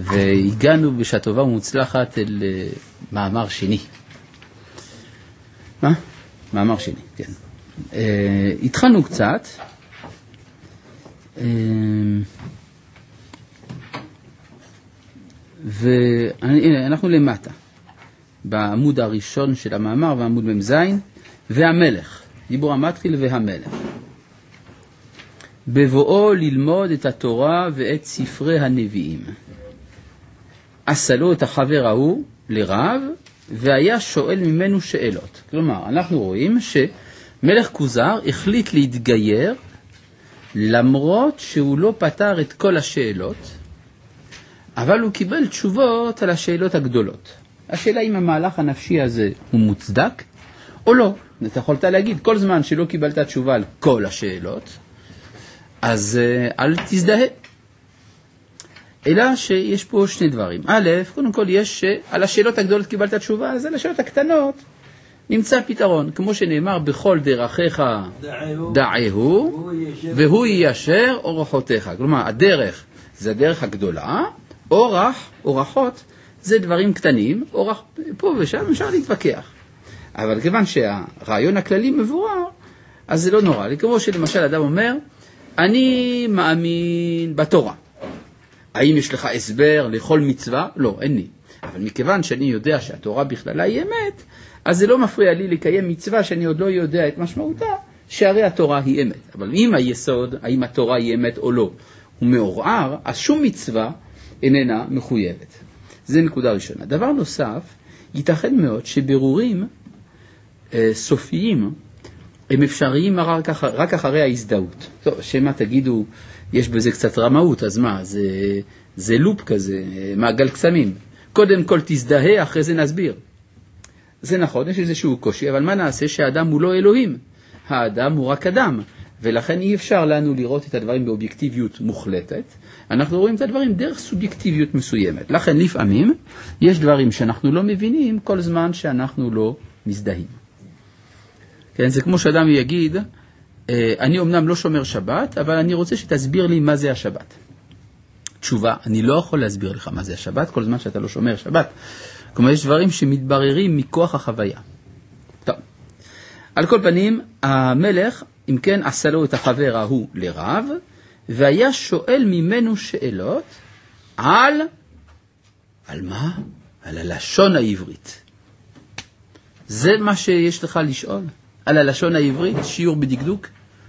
והגענו בשעה טובה ומוצלחת אל מאמר שני. מה? מאמר שני, כן. התחלנו קצת, ואנחנו למטה, בעמוד הראשון של המאמר, ועמוד ממזין, והמלך, דיבור המתחיל והמלך. בבואו ללמוד את התורה ואת ספרי הנביאים. עשה לו את החבר ההוא לרב, והיה שואל ממנו שאלות. כלומר, אנחנו רואים שמלך כוזר החליט להתגייר, למרות שהוא לא פתר את כל השאלות, אבל הוא קיבל תשובות על השאלות הגדולות. השאלה אם המהלך הנפשי הזה הוא מוצדק, או לא. אתה יכולת להגיד, כל זמן שלא קיבלת תשובה על כל השאלות, אז אל תזדהה. אלא שיש פה שני דברים. א', קודם כל יש על השאלות הגדולות קיבלת תשובה, אז על השאלות הקטנות נמצא פתרון. כמו שנאמר, בכל דרכיך דעהו, והוא יישר אורחותיך. כלומר, הדרך זה הדרך הגדולה, אורחות זה דברים קטנים, אורח פה ושם אפשר להתווכח. אבל כיוון שהרעיון הכללי מבורר, אז זה לא נורא. כמו שלמשל אדם אומר, אני מאמין בתורה. האם יש לך הסבר לכל מצווה? לא, אין לי. אבל מכיוון שאני יודע שהתורה בכללה היא אמת, אז זה לא מפריע לי לקיים מצווה שאני עוד לא יודע את משמעותה, שהרי התורה היא אמת. אבל אם היסוד, האם התורה היא אמת או לא, הוא מעורער, אז שום מצווה איננה מחויבת. זה נקודה ראשונה. דבר נוסף, ייתכן מאוד שבירורים סופיים הם אפשריים רק אחרי ההזדהות. טוב, שמה תגידו, יש בזה קצת רמאות, אז מה? זה לופ כזה, מעגל קסמים. קודם כל תזדהה, אחרי זה נסביר. זה נכון, יש איזשהו קושי, אבל מה נעשה שהאדם הוא לא אלוהים? האדם הוא רק אדם, ולכן אי אפשר לנו לראות את הדברים באובייקטיביות מוחלטת. אנחנו רואים את הדברים דרך סובייקטיביות מסוימת. לכן לפעמים יש דברים שאנחנו לא מבינים כל זמן שאנחנו לא מזדהים. כן, זה כמו שאדם יגיד, אני אומנם לא שומר שבת, אבל אני רוצה שתסביר לי מה זה השבת. תשובה, אני לא יכול להסביר לך מה זה השבת, כל זמן שאתה לא שומר שבת. כלומר, יש דברים שמתבררים מכוח החוויה. טוב. על כל פנים, המלך, אם כן, עשה לו את החבר ההוא לרב, והיה שואל ממנו שאלות על מה? על הלשון העברית. זה מה שיש לך לשאול? על הלשון העברית, שיעור בדקדוק?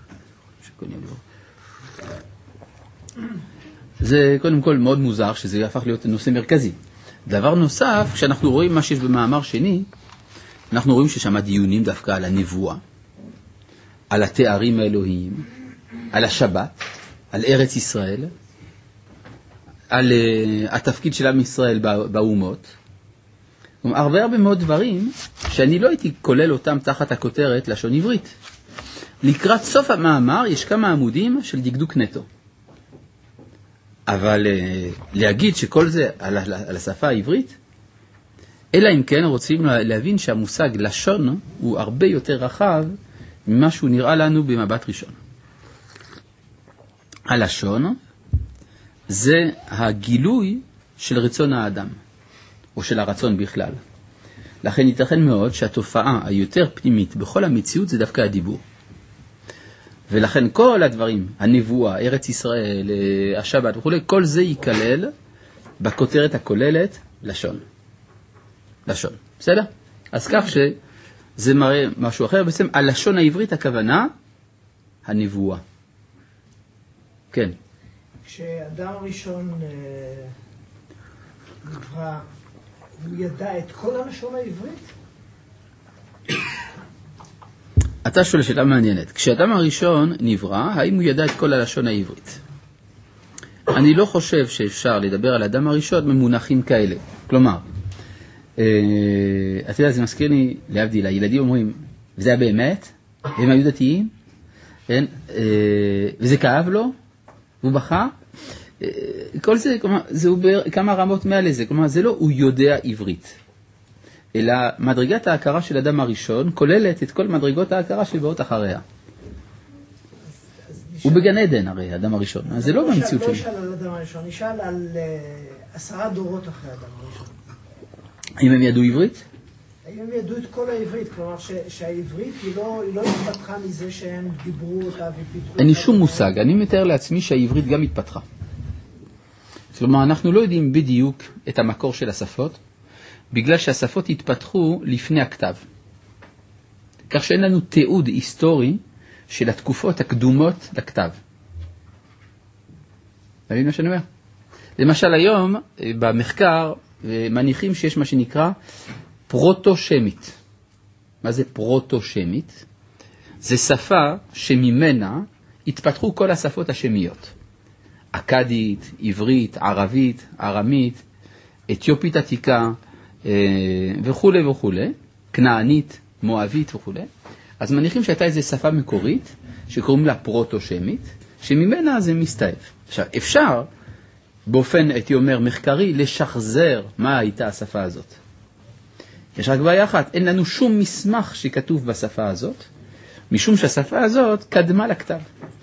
זה קודם כל מאוד מוזר שזה יהפך להיות נושא מרכזי. דבר נוסף, כשאנחנו רואים מה שיש במאמר שני, אנחנו רואים ששם דיונים דווקא על הנבואה, על התארים האלוהיים, על השבת, על ארץ ישראל, על התפקיד של עם ישראל באומות. הרבה מאוד דברים שאני לא הייתי כולל אותם תחת הכותרת לשון עברית. לקראת סוף המאמר יש כמה עמודים של דקדוק נטו. אבל להגיד שכל זה על השפה העברית, אלא אם כן רוצים להבין שהמושג לשון הוא הרבה יותר רחב ממה שהוא נראה לנו במבט ראשון. הלשון זה הגילוי של רצון האדם, או של הרצון בכלל. לכן ייתכן מאוד שהתופעה היותר פנימית בכל המציאות זה דווקא הדיבור. ולכן כל הדברים, הנבואה, ארץ ישראל, השבת וכו', כל זה ייכלל בכותרת הכוללת לשון. לשון. בסדר? אז כך שזה מראה משהו אחר. בעצם הלשון העברית הכוונה, הנבואה. כן. כשאדם הראשון נברא, הוא ידע את כל הלשון העברית? אתה שואל שאלה מעניינת. כשאדם הראשון נברא, האם הוא ידע את כל הלשון העברית? אני לא חושב שאפשר לדבר על אדם הראשון במונחים כאלה. כלומר, אתה יודע, זה מזכיר לי, להבדיל, הילדים אומרים, וזה היה באמת? הם היו דתיים? וזה כאב לו? והוא בכה? כל זה, כלומר, זה כמה רמות מעל לזה. כלומר, זה לא הוא יודע עברית. אלא מדרגת ההכרה של אדם הראשון כוללת את כל מדרגות ההכרה שבאות אחריה. הוא בגן עדן הרי, אדם הראשון. אז זה לא במציאות שלו. לא נשאל על אדם הראשון, נשאל על 10 דורות אחרי אדם הראשון. אם הם ידעו עברית? האם הם ידעו את כל העברית? כלומר שהעברית היא לא התפתחה מזה שהם דיברו אותה ופיתחו. אין לי שום מושג, אני מתאר לעצמי שהעברית גם התפתחה. כלומר, אנחנו לא יודעים בדיוק את המקור של השפות, בגלל שהשפות התפתחו לפני הכתב. כך שאין לנו תיעוד היסטורי של התקופות הקדומות לכתב. אתה מבין מה שאני אומר? למשל היום, במחקר, מניחים שיש מה שנקרא פרוטו-שמית. מה זה פרוטו-שמית? זה שפה שממנה התפתחו כל השפות השמיות. אכדית, עברית, ערבית, ארמית, אתיופית עתיקה וכו' וכו', כנענית, מואבית וכו'. אז מניחים שהייתה איזו שפה מקורית שקוראים לה פרוטו-שמית, שממנה זה מסתעף. עכשיו, אפשר באופן, הייתי אומר, מחקרי, לשחזר מה הייתה השפה הזאת. יש רק בעיה אחת, אין לנו שום מסמך שכתוב בשפה הזאת, משום שהשפה הזאת קדמה לכתב.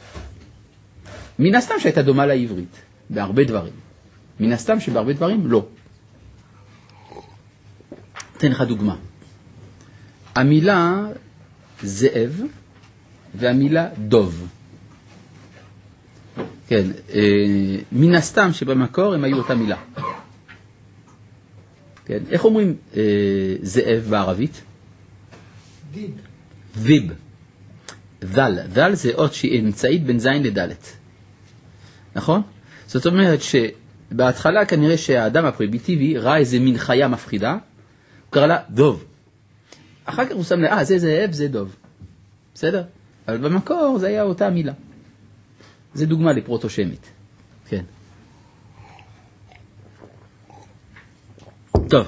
מן הסתם שהייתה דומה לעברית, בהרבה דברים. מן הסתם שבהרבה דברים לא. אתן לך דוגמה. המילה זאב והמילה דוב. כן, מן הסתם שבמקור הם היו אותה מילה. כן, איך אומרים זאב בערבית? דיב. ויב. דל זה אות שהיא אמצעית בין זין לדלת. נכון? זאת אומרת שבהתחלה כנראה שהאדם הפרימיטיבי ראה איזה מין חיה מפחידה, הוא קרא לה דוב. אחר כך הוא שם לה, זה זאב, זה דוב. בסדר? אבל במקור זה היה אותה מילה. זה דוגמה לפרוטו-שמית. כן. טוב.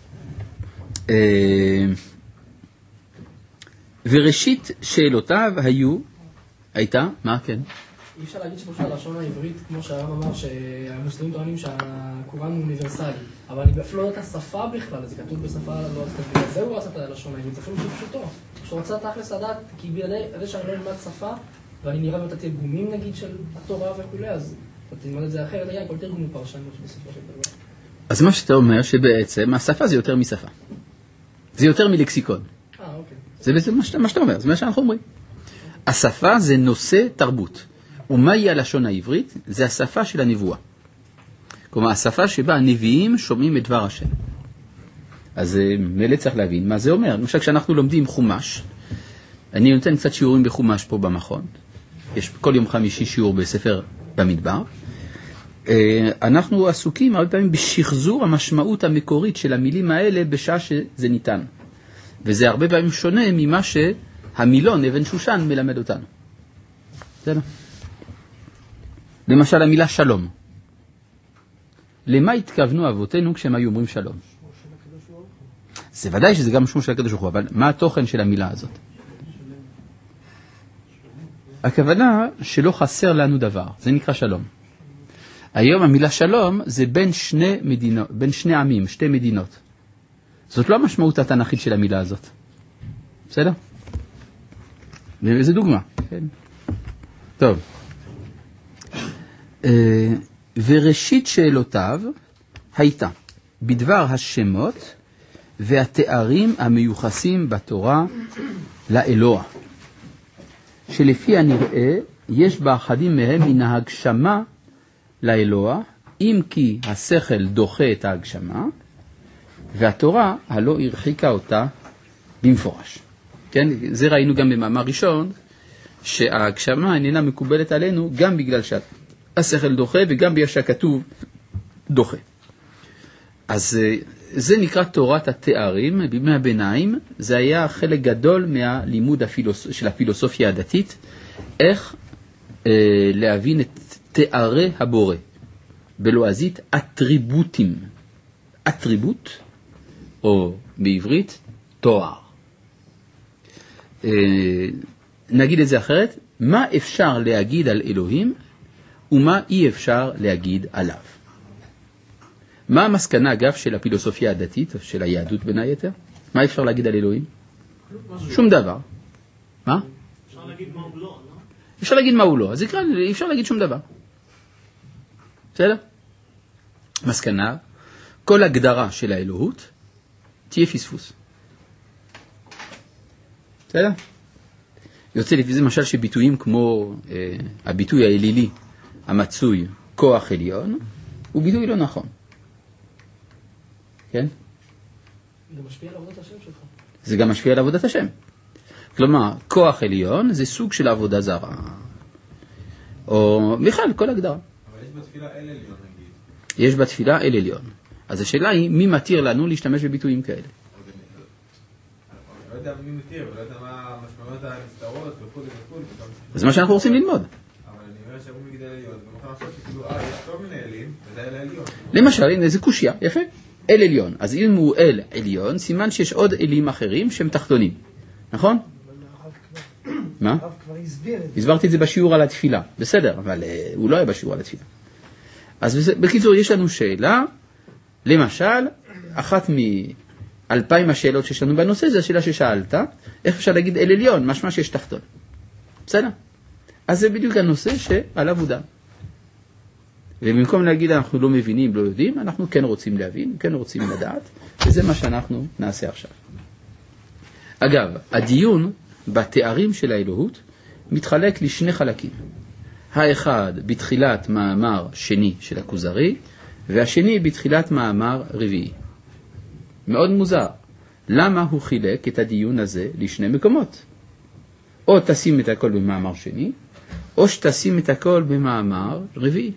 וראשית שאלותיו הייתה, מה? כן. אי אפשר להגיד שפשוט הלשון העברית, כמו שהרב אמר, שהמוסלמים טוענים שהקוראן הוא אוניברסלי, אבל אני אפילו לא יודעת השפה בכלל, זה כתוב בשפה לא אז כתוב, זה הוא רצה את הלשון העברית, זה אפילו פשוטו. שהוא רצה תכלס לדעת, כי בלעדי שאני לא אלמד שפה, ואני נראה במתת תרגומים נגיד של התורה וכו', אז אתה תלמד את זה אחרת, כל תרגום הוא פרשנות בסופו של דבר. אז מה שאתה אומר שבעצם השפה זה יותר משפה. זה יותר מלקסיקון. אוקיי. זה בעצם מה שאתה אומר, זה מה שאנחנו אומרים. השפה זה נושא תרבות. ומהי הלשון העברית? זה השפה של הנבואה. כלומר, השפה שבה הנביאים שומעים את דבר השם. אז מלא צריך להבין מה זה אומר. למשל, כשאנחנו לומדים חומש, אני נותן קצת שיעורים בחומש פה במכון. יש כל יום חמישי שיעור בספר במדבר. אנחנו עסוקים הרבה פעמים בשחזור המשמעות המקורית של המילים האלה בשעה שזה ניתן. וזה הרבה פעמים שונה ממה שהמילון אבן שושן מלמד אותנו. בסדר? למשל המילה שלום. למה התכוונו אבותינו כשהם היו אומרים שלום? זה ודאי שזה גם שמו של הקדוש ברוך הוא, אבל מה התוכן של המילה הזאת? הכוונה שלא חסר לנו דבר, זה נקרא שלום. היום המילה שלום זה בין שני עמים, שתי מדינות. זאת לא המשמעות התנ"כית של המילה הזאת. בסדר? וזה דוגמה. כן. טוב. וראשית שאלותיו הייתה בדבר השמות והתארים המיוחסים בתורה לאלוה, שלפי הנראה יש באחדים מהם מן ההגשמה לאלוה, אם כי השכל דוחה את ההגשמה, והתורה הלא הרחיקה אותה במפורש. כן? זה ראינו גם במאמר ראשון, שההגשמה איננה מקובלת עלינו גם בגלל שהשכל דוחה וגם בגלל שהכתוב דוחה. אז זה נקרא תורת התארים. בימי הביניים זה היה חלק גדול מהלימוד של הפילוסופיה הדתית, איך להבין את תארי הבורא. בלועזית אטריבוטים. אטריבוט, או בעברית תואר. נגיד את זה אחרת, מה אפשר להגיד על אלוהים ומה אי אפשר להגיד עליו. מה המסקנה אגב של הפילוסופיה הדתית, של היהדות בין היתר? מה אפשר להגיד על אלוהים? שום דבר. מה? אפשר להגיד מה הוא לא, לא? אפשר להגיד מה הוא לא, אז אפשר להגיד שום דבר. בסדר? מסקנה, כל הגדרה של האלוהות תהיה פספוס. בסדר? יוצא לפי זה משל שביטויים כמו הביטוי האלילי המצוי כוח עליון, הוא ביטוי לא נכון. כן? זה משפיע על עבודת השם שלך. זה גם משפיע על עבודת השם. כלומר, כוח עליון זה סוג של עבודה זרה. או בכלל, כל הגדרה. אבל יש בתפילה אל עליון נגיד. יש בתפילה אל עליון. אז השאלה היא, מי מתיר לנו להשתמש בביטויים כאלה? לא יודע מי מתיר, ולא יודע מה המשמעויות הנסתרות וכו' וכו'. זה מה שאנחנו רוצים ללמוד. אבל אני אומר שאומרים מגדל עליון, ומוכן לחשוב שכאילו, יש כל מיני אלים, וזה אל העליון. למשל, הנה, זה קושיה, יפה. אל עליון. אז אם הוא אל עליון, סימן שיש עוד אלים אחרים שהם תחתונים. נכון? מה? הרב כבר הסביר את זה. הסברתי את זה בשיעור על התפילה. בסדר, אבל הוא לא היה בשיעור על התפילה. אז בקיצור, יש לנו שאלה, למשל, אחת מ2000 השאלות שיש לנו בנושא, זה השאלה ששאלת, איך אפשר להגיד אל עליון, משמע שיש תחתון. בסדר? אז זה בדיוק הנושא שעליו הוא דן. ובמקום להגיד אנחנו לא מבינים, לא יודעים, אנחנו כן רוצים להבין, כן רוצים לדעת, וזה מה שאנחנו נעשה עכשיו. אגב, הדיון בתארים של האלוהות מתחלק לשני חלקים. האחד בתחילת מאמר שני של הכוזרי, והשני בתחילת מאמר רביעי. מאוד מוזר. למה הוא חילק את הדיון הזה לשני מקומות? או תשים את הכל במאמר שני, או שתשים את הכל במאמר רביעי.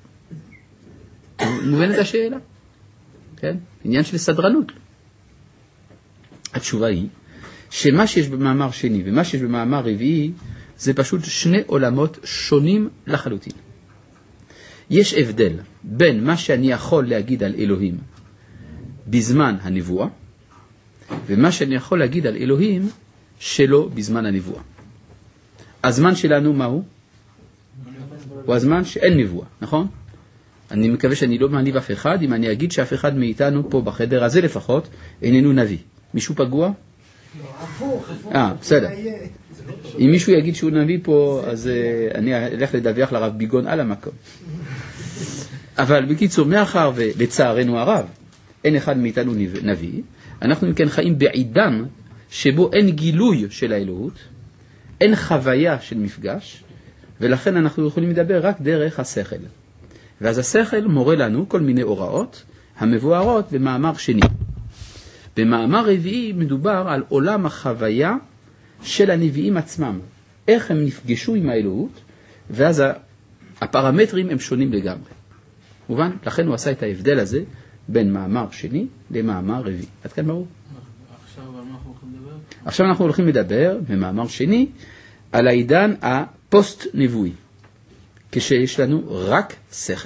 מובנת השאלה? כן? עניין של סדרנות. התשובה היא שמה שיש במאמר שני ומה שיש במאמר רביעי זה פשוט שני עולמות שונים לחלוטין. יש הבדל בין מה שאני יכול להגיד על אלוהים בזמן הנבואה ומה שאני יכול להגיד על אלוהים שלא בזמן הנבואה. הזמן שלנו מהו? הוא הזמן שאין נבואה, נכון? אני מקווה שאני לא מעליב אף אחד אם אני אגיד שאף אחד מאיתנו פה בחדר הזה לפחות איננו נביא. מישהו פגוע? הפוך. בסדר. אם מישהו יגיד שהוא נביא פה, אז אני אלך לדווח לרב ביגון על המקום. אבל בקיצור, מאחר ולצערנו הרב, אין אחד מאיתנו נביא, אנחנו מכן חיים בעידן שבו אין גילוי של האלוהות, אין חוויה של מפגש, ולכן אנחנו יכולים לדבר רק דרך השכל. ואז השכל מורה לנו כל מיני הוראות המבוארות במאמר שני. במאמר רביעי מדובר על עולם החוויה של הנביאים עצמם. איך הם נפגשו עם האלוהות, ואז הפרמטרים הם שונים לגמרי. מובן? לכן הוא עשה את ההבדל הזה בין מאמר שני למאמר רביעי. עד כאן ברור? עכשיו אנחנו הולכים לדבר במאמר שני על העידן הפוסט-נבואי, כשיש לנו רק שכל.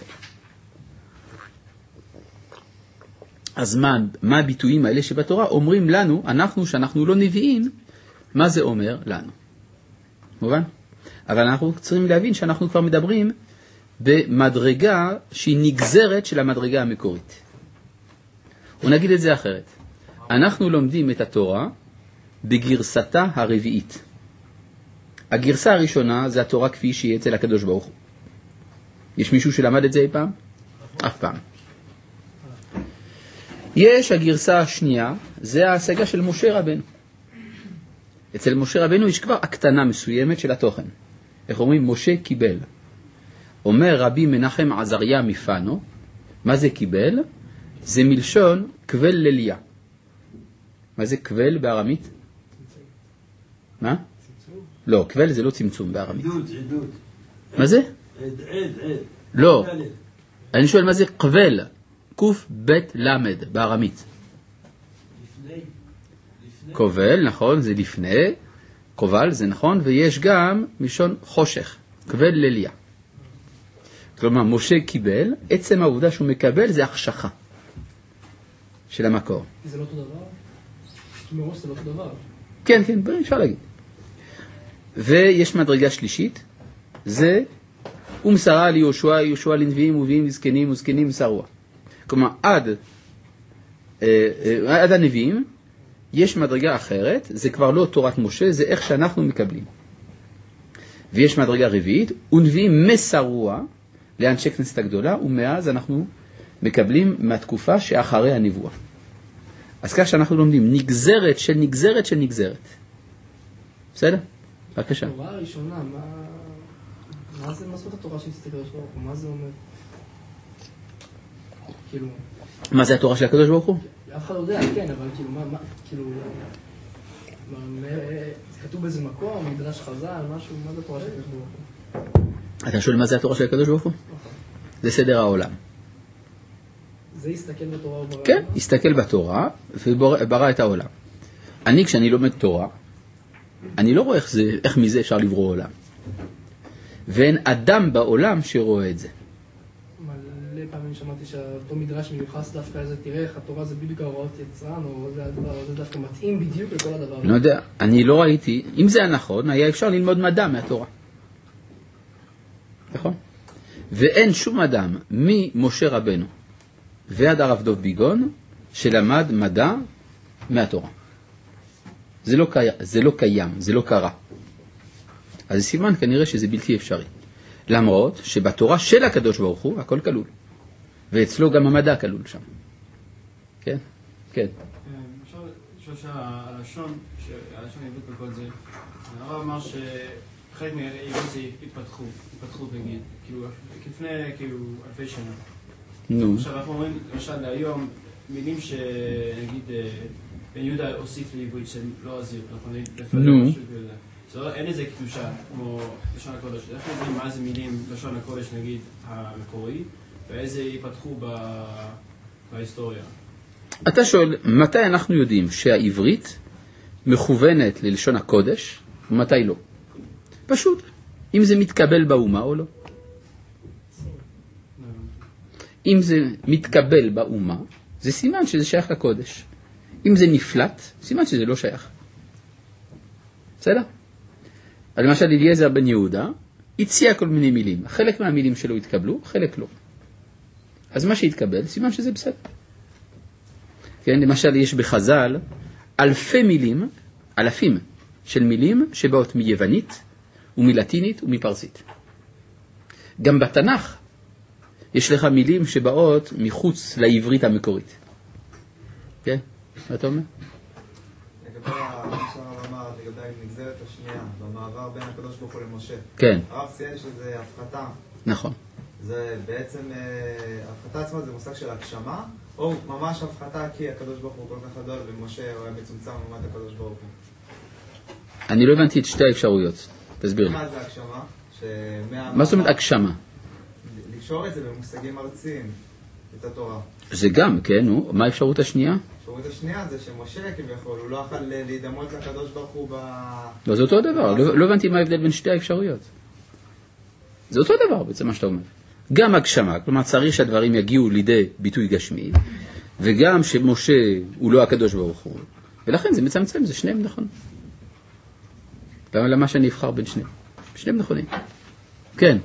אז מה הביטויים האלה שבתורה אומרים לנו, שאנחנו לא נביאים, מה זה אומר לנו? מובן? אבל אנחנו צריכים להבין שאנחנו כבר מדברים במדרגה שהיא נגזרת של המדרגה המקורית. ונגיד את זה אחרת. אנחנו לומדים את התורה בגרסתה הרביעית. הגרסה הראשונה זה התורה כפי שהיא אצל הקדוש ברוך הוא. יש מישהו שלמד את זה אי פעם? אף פעם. יש הגרסה השנייה, זה ההשגה של משה רבנו. אצל משה רבנו יש כבר הקטנה מסוימת של התוכן. איך אומרים? משה קיבל. אומר רבי מנחם עזריה מפנו, מה זה קיבל? זה מלשון קבל לליה. מה זה קבל בארמית? מה? לא, קבל זה לא צמצום בארמית. עדות. מה זה? עד. לא. אני שואל מה זה קבל? קוף בית למד בארמית. לפני. קובל, נכון, זה לפני. קובל, זה נכון, ויש גם מלשון חושך. קבל לליה. כלומר, משה קיבל, עצם העובדה שהוא מקבל זה החשכה של המקור. זה לא אותו דבר? מראש זה לא אותו דבר. כן, אפשר להגיד. ויש מדרגה שלישית, זה ומסרה ליהושע, יהושע לנביאים ונביאים לזקנים וזקנים מסרוה. כלומר, עד הנביאים יש מדרגה אחרת, זה כבר לא תורת משה, זה איך שאנחנו מקבלים. ויש מדרגה רביעית, ונביאים מסרוה לאנשי כנסת הגדולה, ומאז אנחנו מקבלים מהתקופה שאחרי הנבואה. אז כך שאנחנו לומדים נגזרת של נגזרת של נגזרת. בסדר? בבקשה. התורה הראשונה, מה זה מסות התורה של הקדוש ברוך הוא? מה זה אומר? כאילו... מה זה התורה של הקדוש ברוך הוא? אף אחד לא יודע, כן, אבל כאילו, כאילו... זה כתוב באיזה מקום, מדרש חז"ל, משהו, מה זה התורה של הקדוש ברוך הוא? אתה שואל מה זה התורה של הקדוש ברוך הוא? זה סדר העולם. זה הסתכל בתורה וברא? כן, הסתכל בתורה וברא את העולם. כשאני לומד תורה, אני לא רואה איך מזה אפשר לברוא עולם. ואין אדם בעולם שרואה את זה. מלא פעמים שמעתי שאותו מדרש מיוחס דווקא איזה, תראה איך התורה זה בדיוק ההוראות יצרן, או זה הדבר, או זה דווקא מתאים בדיוק לכל הדבר. לא יודע, אני לא ראיתי, אם זה היה נכון, היה אפשר ללמוד מדע מהתורה. נכון? ואין שום אדם ממשה רבנו ועד הרב דב ביגון שלמד מדע מהתורה. זה לא קיים, זה לא קרה. אז סימן כנראה שזה בלתי אפשרי. למרות שבתורה של הקדוש ברוך הוא הכל כלול. ואצלו גם המדע כלול שם. כן? כן. אפשר לשאול שהלשון העברית בכל זה, הרב אמר שחלק מהעברית זה התפתחו נגיד, כאילו לפני אלפי שנה. נו. עכשיו אנחנו אומרים למשל להיום מילים שנגיד בן יהודה הוסיף לעברית שהם לא עזיר, אנחנו נפלא משהו כזה. אין איזה קדושה כמו לשון הקודש. איך יודעים מה זה מילים לשון הקודש נגיד המקורי ואיזה ייפתחו בהיסטוריה? אתה שואל, מתי אנחנו יודעים שהעברית מכוונת ללשון הקודש ומתי לא? פשוט, אם זה מתקבל באומה או לא. אם זה מתקבל באומה, זה סימן שזה שייך לקודש. אם זה נפלט, סימן שזה לא שייך. בסדר? למשל, אליעזר בן יהודה הציע כל מיני מילים. חלק מהמילים שלו התקבלו, חלק לא. אז מה שהתקבל, סימן שזה בסדר. כן, למשל, יש בחז"ל אלפים של מילים שבאות מיוונית ומלטינית ומפרסית. גם בתנ"ך יש לך מילים שבאות מחוץ לעברית המקורית. כן? מה אתה אומר? לגבי מה שהרב אמר, לגבי הנגזרת השנייה, במעבר בין הקדוש ברוך הוא למשה. כן. הרב ציין שזה הפחתה. נכון. זה בעצם, הפחתה עצמה זה מושג של הגשמה, או ממש הפחתה כי הקדוש ברוך הוא כל כך גדול ומשה הוא היה מצומצם לעומת הקדוש ברוך הוא. אני לא הבנתי את שתי האפשרויות. תסביר לי. מה זה הגשמה? מה זאת אומרת הגשמה? לקשור את זה במושגים ארציים, את התורה. זה גם, כן, מה האפשרות השנייה? האפשרות השנייה זה שמשה כביכול, הוא לא יכול להידמות לקדוש ברוך הוא לא, זה אותו דבר, לא הבנתי מה ההבדל בין שתי האפשרויות. זה אותו דבר בעצם מה שאתה אומר. גם הגשמה, כלומר צריך שהדברים יגיעו לידי ביטוי גשמי, וגם שמשה הוא לא הקדוש ברוך הוא, ולכן זה מצמצם, זה שניהם נכון. למה שאני אבחר בין שניהם? שניהם נכונים. כן.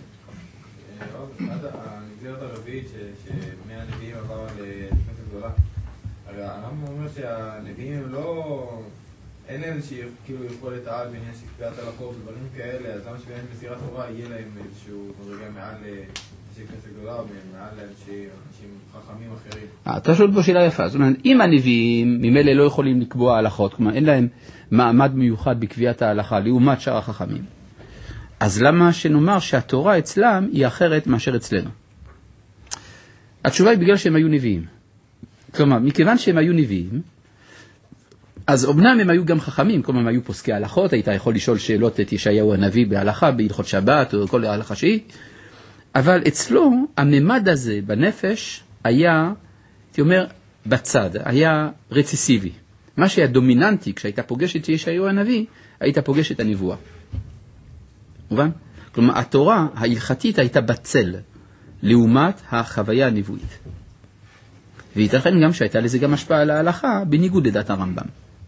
הנגזרת הרביעית שמהנביאים עבר לתוכנית הגדולה. הרי הרמב"ם אומר שהנביאים הם לא... אין להם איזושהי כאילו יכולת על בעניין של קביעת הלכות ודברים כאלה, אז למה שבאמת מסירת תורה יהיה להם איזשהו מדרגה מעל אנשי כנסת גדולה או מעל אנשים חכמים אחרים? אתה שואל פה שאלה יפה. זאת אומרת, אם הנביאים ממילא לא יכולים לקבוע הלכות, כלומר אין להם מעמד מיוחד בקביעת ההלכה לעומת שאר החכמים, אז למה שנאמר שהתורה אצלם היא אחרת מאשר אצלנו? התשובה היא בגלל שהם היו נביאים. כלומר, מכיוון שהם היו נביאים, אז אמנם הם היו גם חכמים, כלומר הם היו פוסקי הלכות, היית יכול לשאול שאלות את ישעיהו הנביא בהלכה, בהלכות שבת או כל ההלכה שהיא, אבל אצלו הממד הזה בנפש היה, הייתי אומר, בצד, היה רציסיבי. מה שהיה דומיננטי כשהיית פוגש את ישעיהו הנביא, היית פוגש את הנבואה. מובן? כלומר, התורה ההלכתית הייתה בצל, לעומת החוויה הנבואית. וייתכן גם שהייתה לזה גם השפעה על ההלכה, בניגוד לדעת הרמב"ם.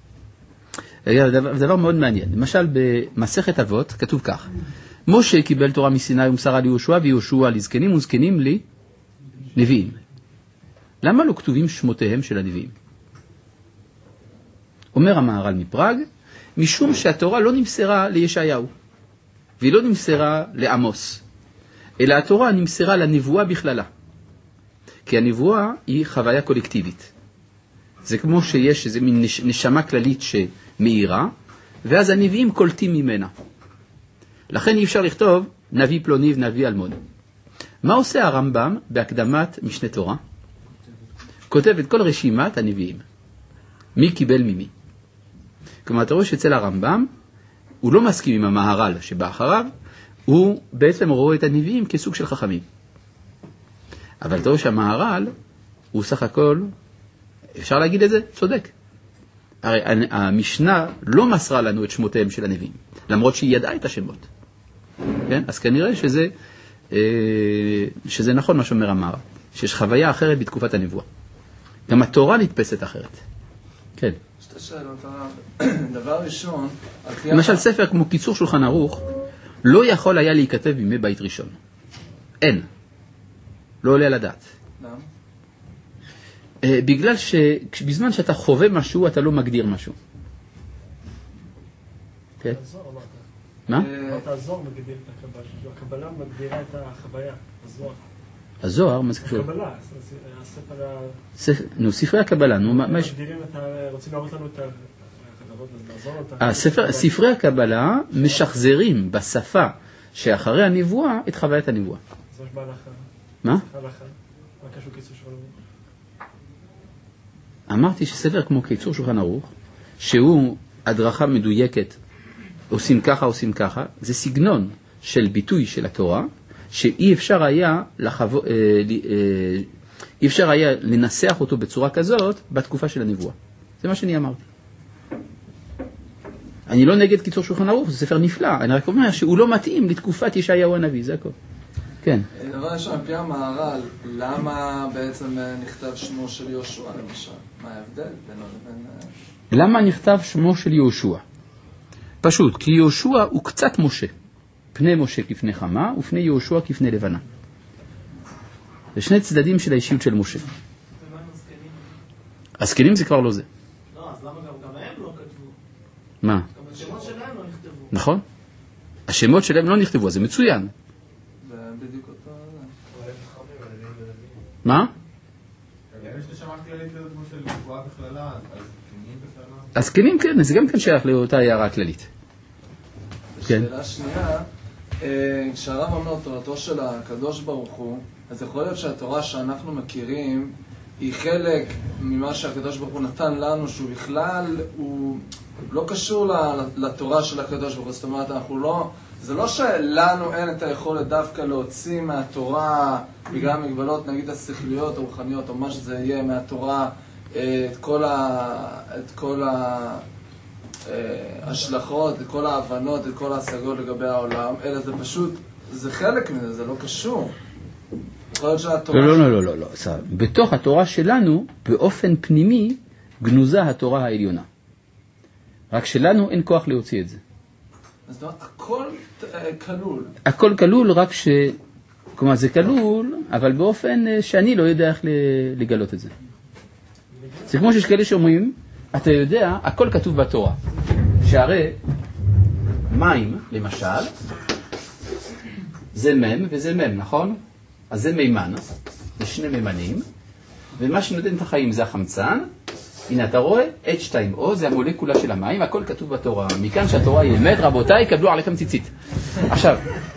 דבר מאוד מעניין. למשל, במסכת אבות כתוב כך, משה קיבל תורה מסיני ומסרה ליהושע, ויהושע לזקנים וזקנים לנביאים. למה לא כתובים שמותיהם של הנביאים? אומר המהר"ל מפראג, משום שהתורה לא נמסרה לישעיהו, והיא לא נמסרה לעמוס, אלא התורה נמסרה לנבואה בכללה. כי הנבואה היא חוויה קולקטיבית. זה כמו שיש איזו מין נשמה כללית שמאירה, ואז הנביאים קולטים ממנה. לכן אי אפשר לכתוב נביא פלוני ונביא אלמון. מה עושה הרמב"ם בהקדמת משנה תורה? כותב את כל רשימת הנביאים. מי קיבל ממי. כלומר, אתה רואה שאצל הרמב"ם, הוא לא מסכים עם המהר"ל שבא אחריו, הוא בעצם רואה את הנביאים כסוג של חכמים. אבל אתה רואה שהמהר"ל, הוא סך הכל, אפשר להגיד את זה? צודק. הרי המשנה לא מסרה לנו את שמותיהם של הנביאים, למרות שהיא ידעה את השמות. כן? אז כנראה שזה נכון מה שאומר המהר"ל, שיש חוויה אחרת בתקופת הנבואה. גם התורה נתפסת אחרת. כן. שתי שאלות. דבר ראשון, למשל ספר כמו קיצור שולחן ערוך, לא יכול היה להיכתב בימי בית ראשון. אין. לא עולה על הדעת. למה? בגלל שבזמן שאתה חווה משהו, אתה לא מגדיר משהו. כן? מה? הזוהר מגדיר את הקבלה. הקבלה מגדירה את החוויה, הזוהר. הזוהר, מה זה קשור? הקבלה, הספר... נו, ספרי הקבלה, נו, מה יש? רוצים להראות לנו את החברות, ספרי הקבלה משחזרים בשפה שאחרי הנבואה את חוויית הנבואה. זה יש בהלכה. מה? הלכה. מה קשור קיצור שולחן ערוך? אמרתי שספר כמו קיצור שולחן ערוך, שהוא הדרכה מדויקת, עושים ככה, עושים ככה, זה סגנון של ביטוי של התורה, שאי אפשר היה אי אפשר היה לנסח אותו בצורה כזאת בתקופה של הנבואה. זה מה שאני אמרתי. אני לא נגד קיצור שולחן ערוך, זה ספר נפלא, אני רק אומר שהוא לא מתאים לתקופת ישעיהו הנביא, זה הכל. כן. דבר ראשון, על פי המהר"ל, למה בעצם נכתב שמו של יהושע למשל? מה ההבדל בינו לבין... למה נכתב שמו של יהושע? פשוט, כי יהושע הוא קצת משה. פני משה כפני חמה, ופני יהושע כפני לבנה. זה שני צדדים של האישיות של משה. ומה עם הזקנים? הזקנים זה כבר לא זה. לא, אז למה גם הם לא כתבו? מה? גם השמות שלהם לא נכתבו. נכון? השמות שלהם לא נכתבו, אז זה מצוין. זה בדיוק אותו... מה? יש לשמח כללית כמו של נבואה בכללה, אז זקנים בכללה. הזקנים כן, זה גם כן שייך לאותה הערה הכללית. כן. שאלה שנייה, כשהרב אומר תורתו של הקדוש ברוך הוא, אז יכול להיות שהתורה שאנחנו מכירים היא חלק ממה שהקדוש ברוך הוא נתן לנו, שהוא בכלל, הוא לא קשור לתורה של הקדוש ברוך הוא. זאת אומרת, זה לא שלנו אין את היכולת דווקא להוציא מהתורה, בגלל מגבלות, נגיד השכליות, הרוחניות, או מה שזה יהיה מהתורה, את כל ההשלכות, את כל ההבנות, את כל ההשגות לגבי העולם, אלא זה פשוט, זה חלק מזה, זה לא קשור. יכול להיות שהתורה... לא. בתוך התורה שלנו, באופן פנימי, גנוזה התורה העליונה. רק שלנו אין כוח להוציא את זה. אז זאת אומרת, הכל כלול. הכל כלול, רק כלומר, זה כלול, אבל באופן שאני לא יודע איך לגלות את זה. זה כמו שיש כאלה שאומרים, אתה יודע, הכל כתוב בתורה. שהרי מים, למשל, זה מם וזה מם, נכון? אז זה מימן, זה שני מימנים, ומה שנותן את החיים זה החמצן. הנה, אתה רואה, H2O, זה המולקולה של המים, הכל כתוב בתורה. מכאן שהתורה היא אמת, רבותיי, קבלו עליכם ציצית. עכשיו,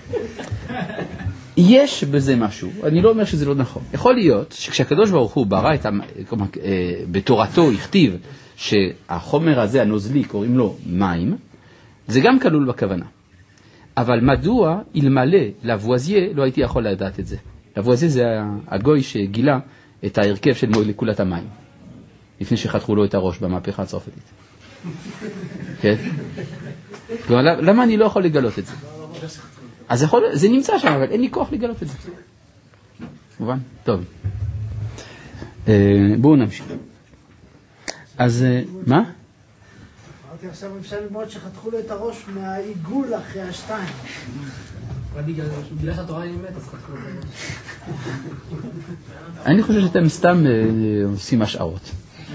יש בזה משהו, אני לא אומר שזה לא נכון. יכול להיות שכשהקדוש ברוך הוא ברא בתורתו הכתיב שהחומר הזה הנוזלי קוראים לו מים, זה גם כלול בכוונה. אבל מדוע אלמלא לבואזיה לא הייתי יכול לדעת את זה? לבואזיה זה הגוי שגילה את ההרכב של מולקולת המים, לפני שחתכו לו את הראש במהפכה הצרפתית. כן? למה אני לא יכול לגלות את זה? אז זה נמצא שם, אבל אין לי כוח לגלות את זה. מובן? טוב. בואו נמשיך. אז מה? אמרתי עכשיו אפשר ללמוד שחתכו לו את הראש מהעיגול אחרי השתיים. בגלל שהתורה היא אמת, אז חתכו לו את הראש. אני חושב שאתם סתם עושים השערות.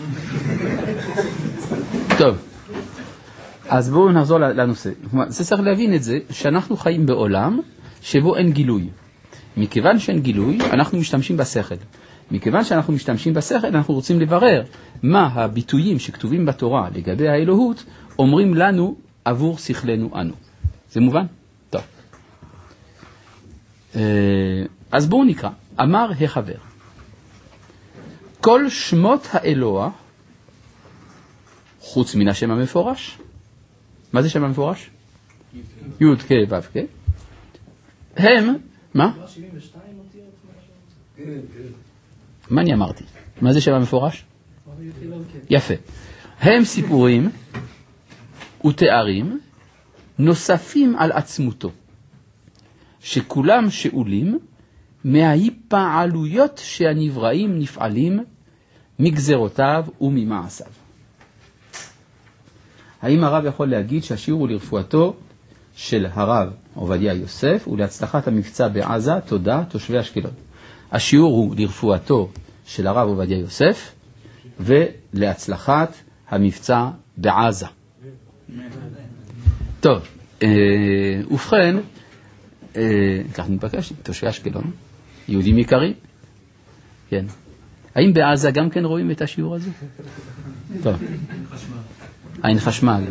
טוב. אז בואו נחזור לנושא. זה צריך להבין את זה, שאנחנו חיים בעולם שבו אין גילוי. מכיוון שאין גילוי, אנחנו משתמשים בשכל. מכיוון שאנחנו משתמשים בשכל, אנחנו רוצים לברר מה הביטויים שכתובים בתורה לגבי האלוהות, אומרים לנו עבור שכלנו אנו. זה מובן? טוב. אז בואו נקרא. אמר החבר. כל שמות האלוה, חוץ מן השם המפורש. מה זה שם המפורש? י' כ' ו' כ'. הם, מה? מה אני אמרתי? מה זה שם המפורש? יפה. הם סיפורים ותארים נוספים על עצמותו, שכולם שאולים מההיפעלויות שהנבראים נפעלים מגזרותיו וממעשיו. האם הרב יכול להגיד שהשיעור הוא לרפואתו של הרב עובדיה יוסף ולהצלחת המבצע בעזה, תודה, תושבי אשקלון? השיעור הוא לרפואתו של הרב עובדיה יוסף ולהצלחת המבצע בעזה. טוב, ובכן, כך נתבקש, תושבי אשקלון, יהודים יקרים, כן. האם בעזה גם כן רואים את השיעור הזה? טוב. אין חשמל.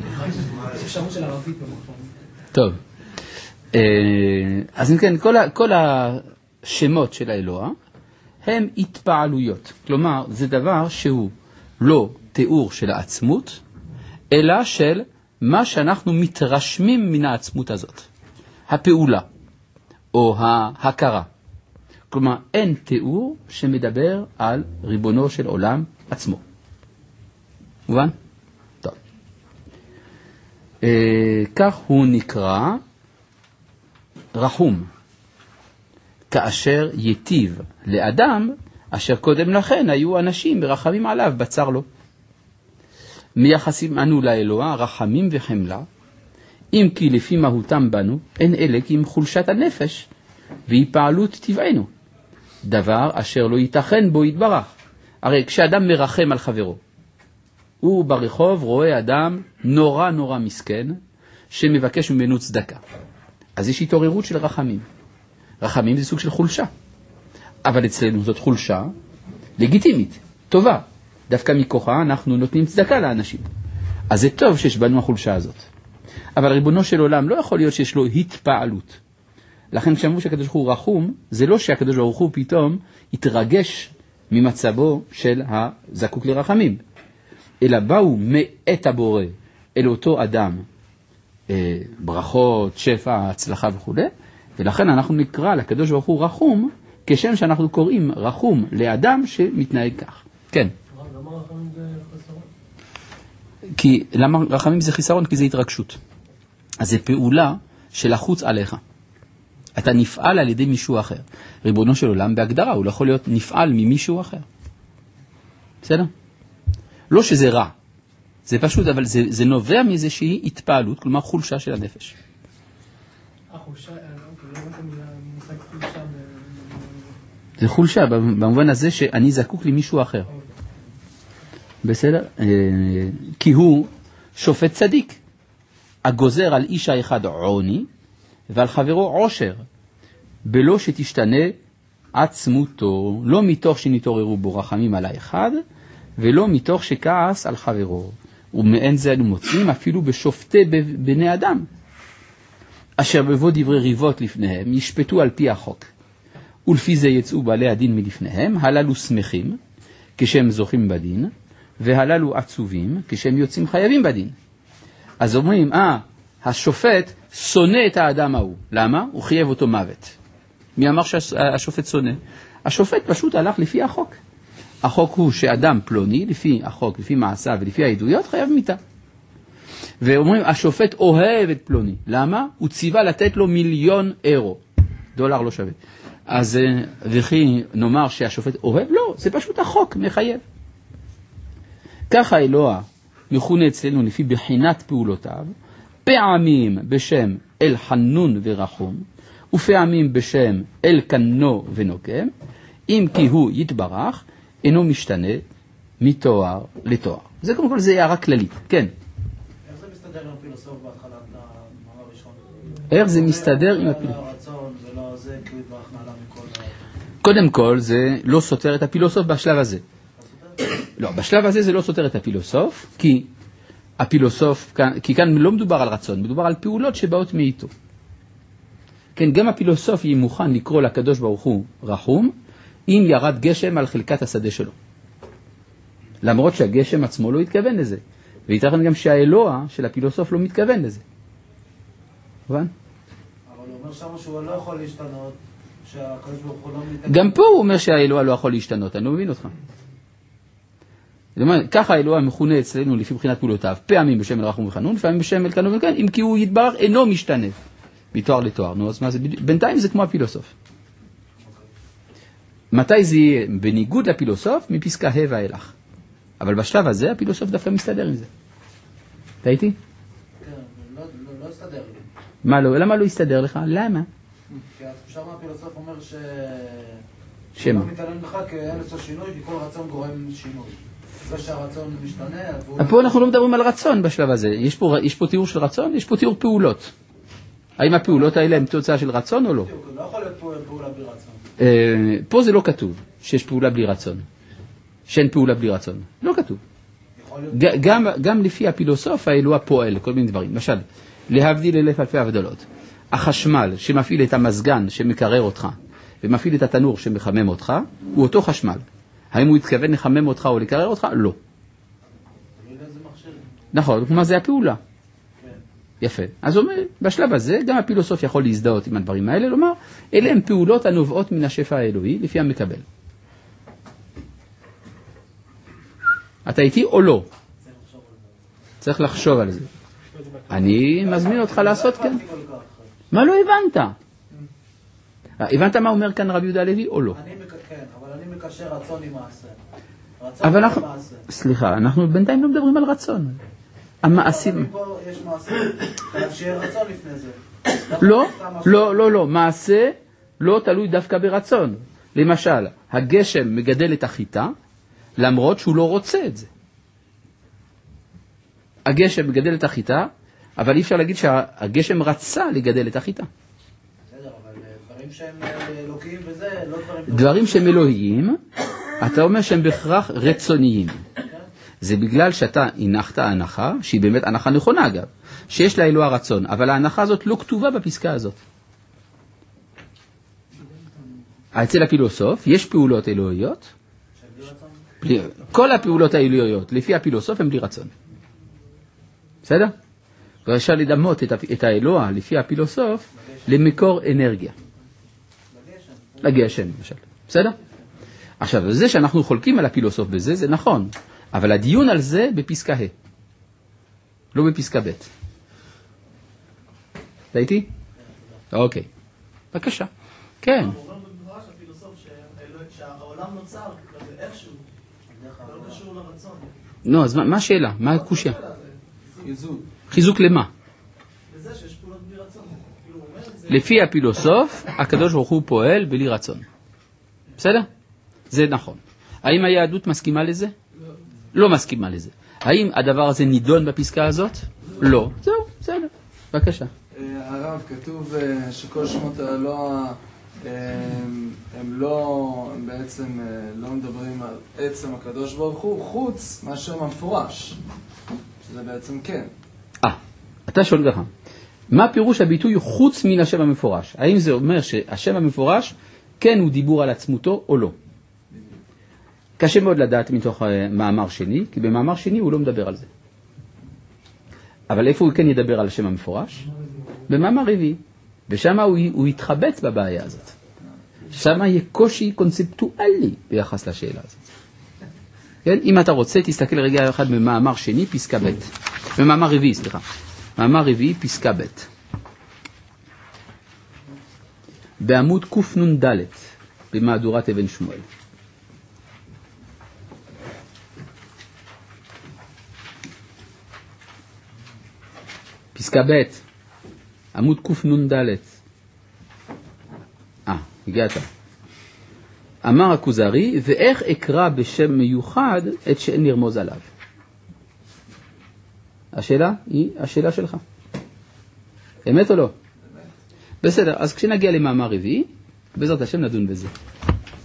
טוב. אז אם כן, כל השמות של האלוה הם התפעלויות. כלומר, זה דבר שהוא לא תיאור של העצמות, אלא של מה שאנחנו מתרשמים מן העצמות הזאת. הפעולה, או ההכרה. כלומר, אין תיאור שמדבר על ריבונו של עולם עצמו. מובן? טוב. כך הוא נקרא רחום, כאשר יטיב לאדם, אשר קודם לכן היו אנשים מרחמים עליו בצר לו. מייחסים אנו לאלוה רחמים וחמלה, אם כי לפי מהותם בנו, אין אלה כי עם חולשת הנפש והיפעלות טבענו, דבר אשר לא ייתכן בו יתברך. הרי כשאדם מרחם על חברו, הוא ברחוב רואה אדם נורא נורא מסכן, שמבקש ממנו צדקה. אז יש התעוררות של רחמים. רחמים זה סוג של חולשה. אבל אצלנו זאת חולשה לגיטימית, טובה. דווקא מכוחה אנחנו נותנים צדקה לאנשים. אז זה טוב שיש בנו החולשה הזאת. אבל ריבונו של עולם לא יכול להיות שיש לו התפעלות. לכן כשאמרו שהקדוש ברוך הוא רחום, זה לא שהקדוש ברוך הוא פתאום יתרגש ממצבו של הזקוק לרחמים. אלא באו מאת הבורא אל אותו אדם ברכות, שפע, הצלחה וכו'. ולכן אנחנו נקרא לקדוש ברוך הוא רחום, כשם שאנחנו קוראים רחום לאדם שמתנהג כך. כן. למה רחמים זה חיסרון? למה רחמים זה חיסרון? כי זה התרגשות. אז זה פעולה של החוץ עליך. אתה נפעל על ידי מישהו אחר. ריבונו של עולם בהגדרה, הוא לא יכול להיות נפעל ממישהו אחר. בסדר? לא שזה רע. זה פשוט, אבל זה נובע מאיזושהי התפעלות, כלומר חולשה של הנפש. חולשה, לא רק מושג חולשה. זה חולשה, במובן הזה שאני זקוק למישהו אחר. בסדר? כי הוא שופט צדיק. הגוזר על איש האחד עוני, ועל חברו עושר, בלא שתשתנה עצמותו, לא מתוך שנתעוררו בו רחמים על האחד, ולא מתוך שכעס על חברו. ומעין זה אנו מוצאים אפילו בשופטי בני אדם, אשר בבוא דברי ריבות לפניהם, ישפטו על פי החוק. ולפי זה יצאו בעלי הדין מלפניהם, הללו שמחים, כשהם זוכים בדין, והללו עצובים, כשהם יוצאים חייבים בדין. אז אומרים, השופט שונא את האדם ההוא. למה? הוא חייב אותו מוות. מי אמר שהשופט שונא? השופט פשוט הלך לפי החוק. החוק הוא שאדם פלוני, לפי החוק, לפי מעשיו ולפי העדויות, חייב מיתה. ואומרים, השופט אוהב את פלוני. למה? הוא ציווה לתת לו $1,000,000. דולר לא שווה. אז וכי נאמר שהשופט אוהב? לא, זה פשוט החוק מחייב. ככה אלוה מכונה אצלנו לפי בחינת פעולותיו, פעמים בשם אל חנון ורחום, ופעמים בשם אל קנו ונוקם, אם כי הוא יתברך, אינו משתנה מתואר לתואר. זה קודם כל, זה הערה כללית. כן. איך זה מסתדר עם הפילוסוף בהתחלת המאמר הראשון? איך זה מסתדר עם הפילוסוף? לא הרצון ולא זה, כי הוא יתברך מעלה מכל קודם כל זה לא סותר את הפילוסוף בשלב הזה. לא, בשלב הזה זה לא סותר את הפילוסוף, כי כאן לא מדובר על רצון, מדובר על פעולות שבאות מאיתו. כן, גם הפילוסוף יהיה מוכן לקרוא לקדוש ברוך הוא רחום, אם ירד גשם על חלקת השדה שלו. למרות שהגשם עצמו לא התכוון לזה. ויתכן גם שהאלוה של הפילוסוף לא מתכוון לזה. מובן? אבל הוא אומר שם שהוא לא יכול להשתנות, שהקדוש ברוך הוא לא מתכוון. גם פה הוא אומר שהאלוה לא יכול להשתנות, אני לא מבין אותך. ככה האלוה מכונה אצלנו לפי בחינת פעולותיו, פעמים בשם אל רחום וחנון, פעמים בשם אל כנו וכן, אם כי הוא יתברך אינו משתנה מתואר לתואר. נו, אז מה זה? בינתיים זה כמו הפילוסוף. מתי זה יהיה בניגוד לפילוסוף? מפסקה ה' ואילך. אבל בשלב הזה הפילוסוף דווקא מסתדר עם זה. אתה איתי? כן, לא הסתדר לי. מה לא? למה לא הסתדר לך? למה? כי שם הפילוסוף אומר שמה? לא מתעלם לך כי אין לצו שינוי, כי כל רצון גורם שינוי. זה שהרצון משתנה... פה אנחנו לא מדברים על רצון בשלב הזה. יש פה תיאור של רצון, יש פה תיאור פעולות. האם הפעולות האלה הן תוצאה של רצון או לא? לא יכול להיות פעולה בלי רצון. פה זה לא כתוב שיש פעולה בלי רצון. שאין פעולה בלי רצון. לא כתוב. גם לפי הפילוסוף האלוה פועל כל מיני דברים. למשל, להבדיל אלף אלפי הבדלות. החשמל שמפעיל את המזגן שמקרר אותך ומפעיל את התנור שמחמם אותך, הוא אותו חשמל. האם הוא יתכוון לחמם אותך או לקרר אותך? לא. נכון, כלומר זה הפעולה. יפה. אז הוא אומר, בשלב הזה גם הפילוסוף יכול להזדהות עם הדברים האלה, לומר, אלה הם פעולות הנובעות מן השפע האלוהי לפי המקבל. אתה איתי או לא? צריך לחשוב על זה. אני מזמין אותך לעשות כן. מה לא הבנת? הבנת מה אומר כאן רבי יהודה הלוי או לא? כן, אבל אני מקשר רצון עם מעשה. אבל אנחנו, סליחה, אנחנו בינתיים לא מדברים על רצון. המעשים... יש מעשה, אבל שיהיה רצון לפני זה. לא, מעשה לא תלוי דווקא ברצון. למשל, הגשם מגדל את החיטה, למרות שהוא לא רוצה את זה. הגשם מגדל את החיטה, אבל אי אפשר להגיד שהגשם רצה לגדל את החיטה. בסדר, אבל דברים שהם אלוקיים וזה, לא דברים... דברים שהם אלוהיים, אתה אומר שהם בהכרח רצוניים. זה בגלל שאתה הנחת ההנחה, שהיא באמת הנחה נכונה אגב, שיש לה אלוה רצון, אבל ההנחה הזאת לא כתובה בפסקה הזאת. אצל הפילוסוף יש פעולות אלוהיות, כל הפעולות האלוהיות לפי הפילוסוף הן בלי רצון. בסדר? ואפשר לדמות את האלוה לפי הפילוסוף למקור אנרגיה. לגשם למשל. בסדר? עכשיו, זה שאנחנו חולקים על הפילוסוף בזה, זה נכון. אבל הדיון על זה בפסקה ה', לא בפסקה ב'. אתה איתי? אוקיי. בבקשה. כן. הוא אומר במפורש הפילוסוף שהעולם נוצר איכשהו, לא קשור לרצון. נו, אז מה השאלה? מה הקושיה? חיזוק. חיזוק למה? לזה שיש פעולות בלי רצון. לפי הפילוסוף, הקדוש ברוך הוא פועל בלי רצון. בסדר? זה נכון. האם היהדות מסכימה לזה? לא מסכימה לזה. האם הדבר הזה נידון בפסקה הזאת? לא. זהו, בסדר. בבקשה. הרב, כתוב שכל שמות האלוה הם בעצם לא מדברים על עצם הקדוש ברוך הוא, חוץ מהשם המפורש. שזה בעצם כן. אתה שואל ככה. מה פירוש הביטוי חוץ מן השם המפורש? האם זה אומר שהשם המפורש כן הוא דיבור על עצמותו או לא? קשה מאוד לדעת מתוך מאמר שני, כי במאמר שני הוא לא מדבר על זה. אבל איפה הוא כן ידבר על השם המפורש? במאמר רביעי. ושם הוא יתחבץ בבעיה הזאת. שם יהיה קושי קונספטואלי ביחס לשאלה הזאת. כן? אם אתה רוצה, תסתכל רגע אחד במאמר שני, פסקה ב'. במאמר רביעי, סליחה. מאמר רביעי, פסקה ב'. בעמוד קנ"ד, במהדורת אבן שמואל. פסקה ב', עמוד קנ"ד. הגעת. אמר הכוזרי, ואיך אקרא בשם מיוחד את שאין לרמוז עליו? השאלה היא השאלה שלך. אמת או לא? בסדר, אז כשנגיע למאמר רביעי, בעזרת השם נדון בזה.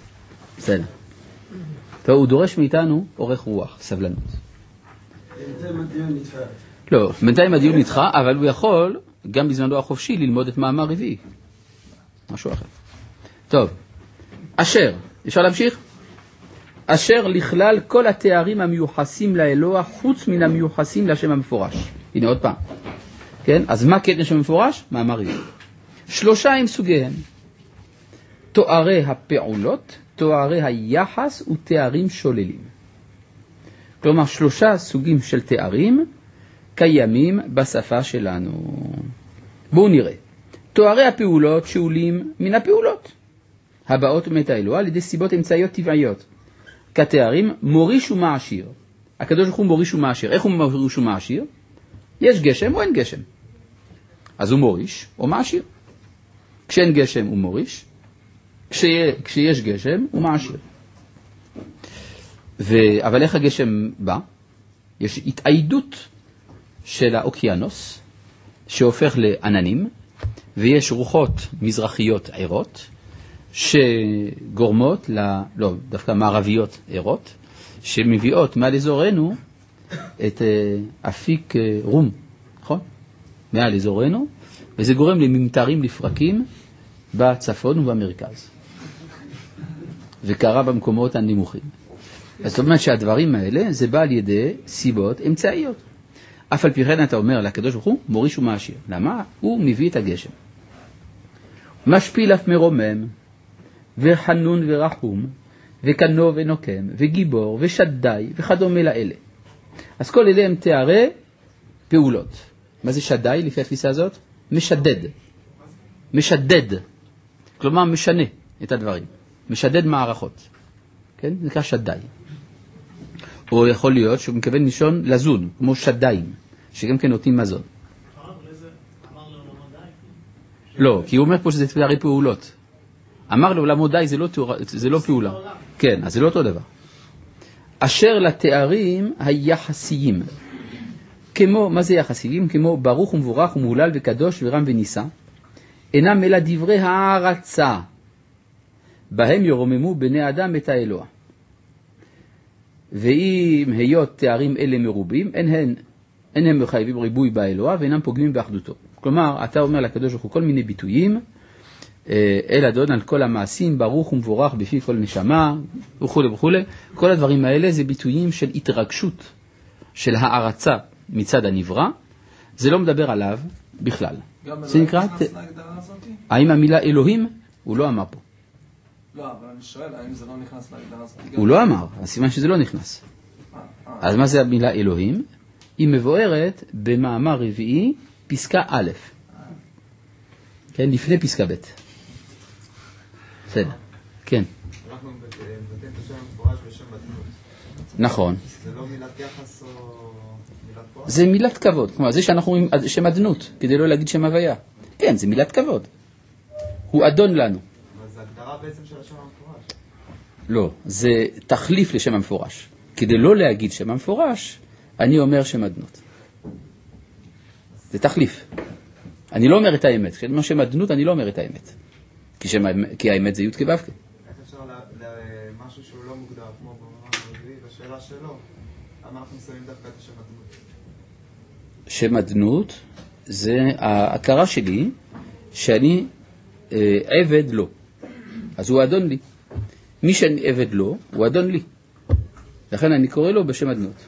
בסדר. טוב, הוא דורש מאיתנו אורך רוח, סבלנות. בינתיים הדיון נדחה. לא, בינתיים הדיון נדחה, אבל הוא יכול, גם בזמנו החופשי, ללמוד את מאמר רביעי. משהו אחר. טוב, אשר, אפשר להמשיך? אשר לכלל כל התארים המיוחסים לאלוה, חוץ מן המיוחסים לשם המפורש. הנה עוד פעם. כן? אז מה כן לשם המפורש? מאמר רביעי. 3 הם סוגיהם. תוארי הפעולות, תוארי היחס ותארים שוללים. כלומר, 3 סוגים של תארים קיימים בשפה שלנו. בואו נראה. תוארי הפעולות שאולים מן הפעולות, הבאות מאת האלוה על ידי סיבות אמצעיות טבעיות. כתארים מוריש ומעשיר. הקדוש ברוך הוא מוריש ומעשיר. איך הוא מוריש ומעשיר? יש גשם או אין גשם. אז הוא מוריש או מעשיר. כשאין גשם הוא מוריש, כשיש גשם הוא מעשיר. אבל איך הגשם בא? יש התאיידות של האוקיינוס שהופך לעננים, ויש רוחות מזרחיות ערות שגורמות, לא, דווקא מערביות ערות, שמביאות מעל אזורנו את אפיק רום, נכון? מעל אזורנו, וזה גורם לממטרים לפרקים בצפון ובמרכז. וקרה במקומות הנמוכים. אז זאת אומרת שהדברים האלה זה בא על ידי סיבות אמצעיות. אף על פי כן אתה אומר לקדוש ברוך הוא מוריש ומעשיר. למה? הוא מביא את הגשם. משפיל אף מרומם, וחנון ורחום, וקנו ונוקם, וגיבור, ושדי, וכדומה לאלה. אז כל אלה הם תארי פעולות. מה זה שדי לפי התפיסה הזאת? משדד. משדד. כלומר משנה את הדברים. משדד מערכות. כן? זה נקרא שדי. או יכול להיות שהוא מכוון לישון לזון, כמו שדיים, שגם כן נותנים מזון. לא, כי הוא אומר פה שזה תארי פעולות. אמר לעולמו די, זה לא פעולה. כן, אז זה לא אותו דבר. אשר לתארים היחסיים. כמו, מה זה יחסיים? כמו ברוך ומבורך ומהולל וקדוש ורם וניסה. אינם אלא דברי הערצה. בהם ירוממו בני אדם את האלוה. ואם היות תארים אלה מרובים, אין הם מחייבים ריבוי באלוה ואינם פוגמים באחדותו. כלומר, אתה אומר לקדוש ברוך הוא כל מיני ביטויים, אל אדון על כל המעשים, ברוך ומבורך בפי כל נשמה, וכו' וכו'. כל הדברים האלה זה ביטויים של התרגשות, של הערצה מצד הנברא. זה לא מדבר עליו בכלל. זה נקרא... האם המילה אלוהים? הוא לא אמר פה. לא, אבל אני שואל, האם זה לא נכנס להגדרה הזאת? הוא לא אמר, הסימן שזה לא נכנס. אז מה זה המילה אלוהים? היא מבוארת במאמר רביעי, פסקה א'. כן, לפני פסקה ב'. בסדר, כן. אנחנו מבטאים את השם המפורש בשם בדמות. נכון. זה לא מילת יחס או מילת כוח? זה מילת כבוד, כלומר זה שאנחנו אומרים שם אדנות, כדי לא להגיד שם הוויה. כן, זה מילת כבוד. הוא אדון לנו. אבל זה הגדרה בעצם של השם המפורש. לא, זה תחליף לשם המפורש. כדי לא להגיד שם המפורש, אני אומר שם אדנות. זה תחליף. אני לא אומר את האמת. כשאני אומר שם אדנות, אני לא אומר את האמת. כי האמת זה י' כו'. איך אפשר למשהו שהוא לא מוגדר, כמו במאמר הרביעי, בשאלה שלו, למה אנחנו שמים דווקא את השם אדנות? שם אדנות זה ההכרה שלי שאני עבד לו. אז הוא אדון לי. מי שאני עבד לו, הוא אדון לי. לכן אני קורא לו בשם אדנות.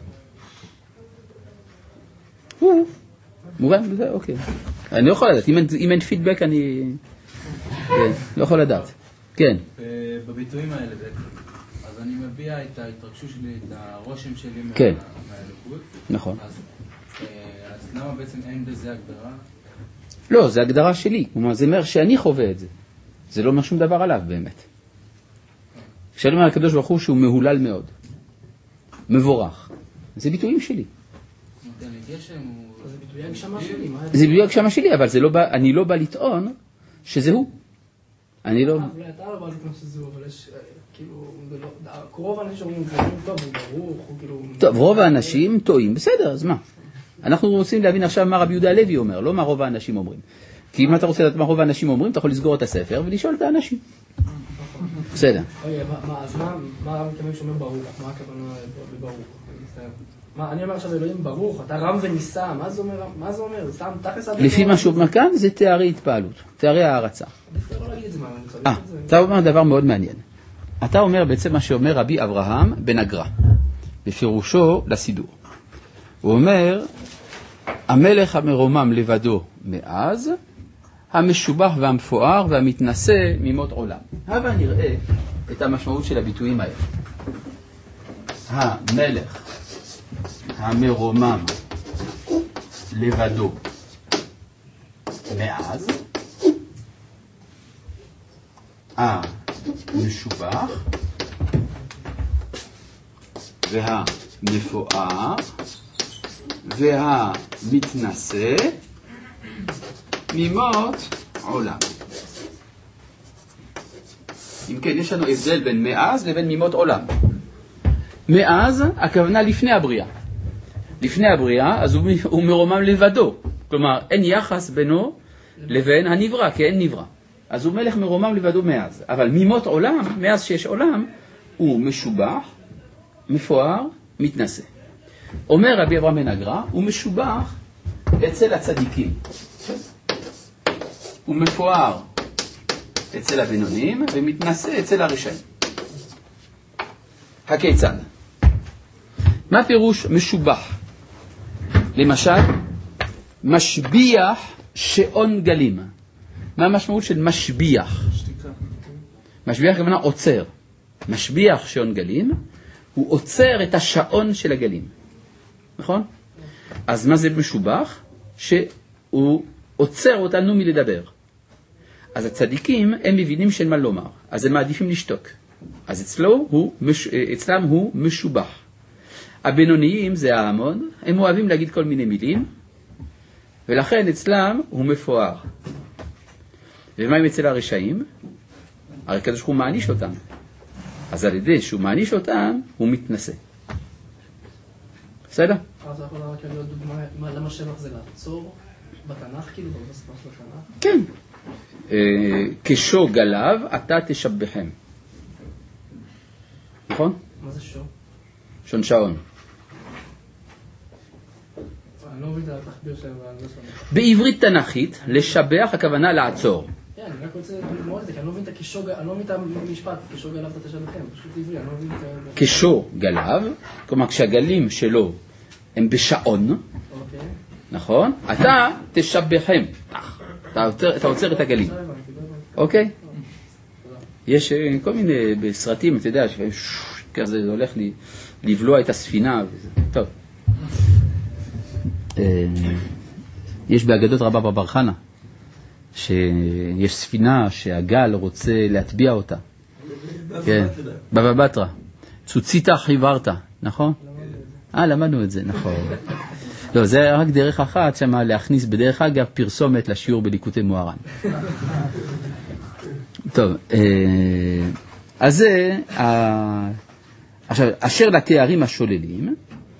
מובן? אוקיי. אני לא יכול לדעת. אם אין פידבק אני לא יכול לדעת. כן. בביטויים האלה בעצם. אז אני מביע את ההתרגשות שלי, את הרושם שלי מהאלוקות. נכון. אז למה בעצם אין בזה הגדרה? לא, זה הגדרה שלי. כלומר, זה אומר שאני חווה את זה. זה לא אומר שום דבר עליו באמת. כשאני אומר לקדוש ברוך הוא שהוא מהולל מאוד. מבורך. זה ביטויים שלי. זה ביטויי הגשמה שלי. זה ביטויי הגשמה שלי, אבל אני לא בא לטעון שזה הוא. אני לא... אולי אתה לא בא לטעון שזה הוא, אבל יש כאילו... רוב האנשים שאומרים דברים טוב, הוא ברוך, הוא כאילו... טוב, רוב האנשים טועים, בסדר, אז מה? אנחנו רוצים להבין עכשיו מה רבי יהודה הלוי אומר, לא מה רוב האנשים אומרים. כי אם אתה רוצה לדעת מה רוב האנשים אומרים, אתה יכול לסגור את הספר ולשאול את האנשים. בסדר. אז מה הרב מתכוון שאומר ברוך? מה הכוונה בברוך? אני אומר עכשיו אלוהים ברוך, אתה רם וניסה, מה זה אומר? סתם תכלס... לפי מה שהוא אומר כאן זה תארי התפעלות, תארי הערצה. אתה אומר דבר מאוד מעניין. אתה אומר בעצם מה שאומר רבי אברהם בן אגרא, בפירושו לסידור. הוא אומר, המלך המרומם לבדו מאז, המשובח והמפואר והמתנשא ממות עולם. הבה נראה את המשמעות של הביטויים האלה. המלך המרומם לבדו מאז, המשובח והמפואר והמתנשא ממות עולם. אם כן, יש לנו הבדל בין מאז לבין ממות עולם. מאז, הכוונה לפני הבריאה. לפני הבריאה, אז הוא מרומם לבדו. כלומר, אין יחס בינו לבין הנברא, כי אין נברא. אז הוא מלך מרומם לבדו מאז. אבל ממות עולם, מאז שיש עולם, הוא משובח, מפואר, מתנשא. אומר רבי אברהם בן אגרא, הוא משובח אצל הצדיקים. הוא מפואר אצל הבינונים ומתנשא אצל הרשעים. הכיצד? מה פירוש משובח? למשל, משביח שעון גלים. מה המשמעות של משביח? משביח כמובן עוצר. משביח שעון גלים, הוא עוצר את השעון של הגלים. נכון? אז מה זה משובח? שהוא עוצר אותנו מלדבר. אז הצדיקים הם מבינים של מה לומר, אז הם מעדיפים לשתוק. אז אצלם הוא משובח. הבינוניים זה ההמון, הם אוהבים להגיד כל מיני מילים, ולכן אצלם הוא מפואר. ומה עם אצל הרשעים? הרי כזה שהוא מעניש אותם. אז על ידי שהוא מעניש אותם, הוא מתנשא. בסדר? אז אנחנו רק להיות דוגמה, למה שבח זה לעצור בתנ"ך, כאילו, בשפה של התנ"ך? כן. כשו גליו, אתה תשבחם. נכון? מה זה שו? שון שעון. אני לא מבין את התחביר שלהם. בעברית תנ"כית, לשבח הכוונה לעצור. כן, אני רק רוצה ללמוד את זה, כי אני לא מבין את הכשו, אני לא מבין את המשפט, כשו גליו אתה תשבחם, פשוט עברי, אני לא מבין את זה. כשו גליו, כלומר כשהגלים שלו הם בשעון, נכון? אתה תשבחם. אתה עוצר את הגלים. אוקיי? יש כל מיני בסרטים, אתה יודע, כזה הולך לבלוע את הספינה. טוב. יש באגדות רבה בר חנה, שיש ספינה שהגל רוצה להטביע אותה. כן, בבא בתרא. צוציתא חיוורתא, נכון? למדנו את זה, נכון. לא, זה רק דרך אחת שמה להכניס בדרך אגב פרסומת לשיעור בליקוטי מוהר"ן. טוב, אז זה, עכשיו, אשר לתארים השוללים,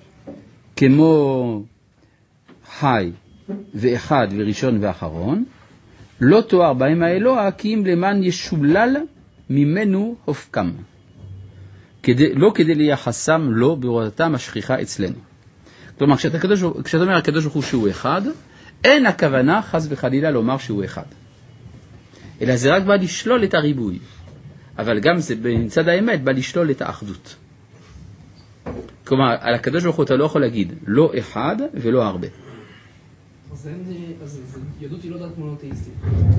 כמו חי ואחד וראשון ואחרון, לא תואר בהם האלוה, כי אם למען ישולל ממנו הופקם. לא כדי ליחסם לו בהורדתם השכיחה אצלנו. כלומר, כשאתה אומר הקדוש ברוך הוא שהוא אחד, אין הכוונה חס וחלילה לומר שהוא אחד. אלא זה רק בא לשלול את הריבוי. אבל גם זה בצד האמת בא לשלול את האחדות. כלומר, על הקדוש ברוך הוא אתה לא יכול להגיד לא אחד ולא הרבה. אז יהדות היא לא דת מונותאיסטית.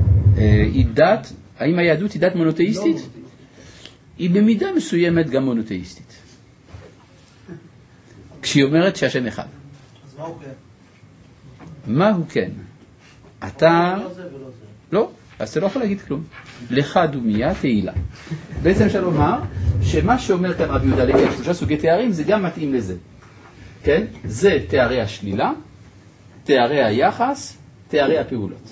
האם היהדות היא דת מונותאיסטית? היא במידה מסוימת גם מונותאיסטית. כשהיא אומרת שהשם אחד. אז מה הוא כן? מה הוא כן? אתה... לא, אז אתה לא יכול להגיד כלום. לך דומיה תהילה. בעצם אפשר לומר שמה שאומר כאן רבי יהודה הלוי, שלושה סוגי תארים, זה גם מתאים לזה. כן? זה תארי השלילה, תארי היחס, תארי הפעולות.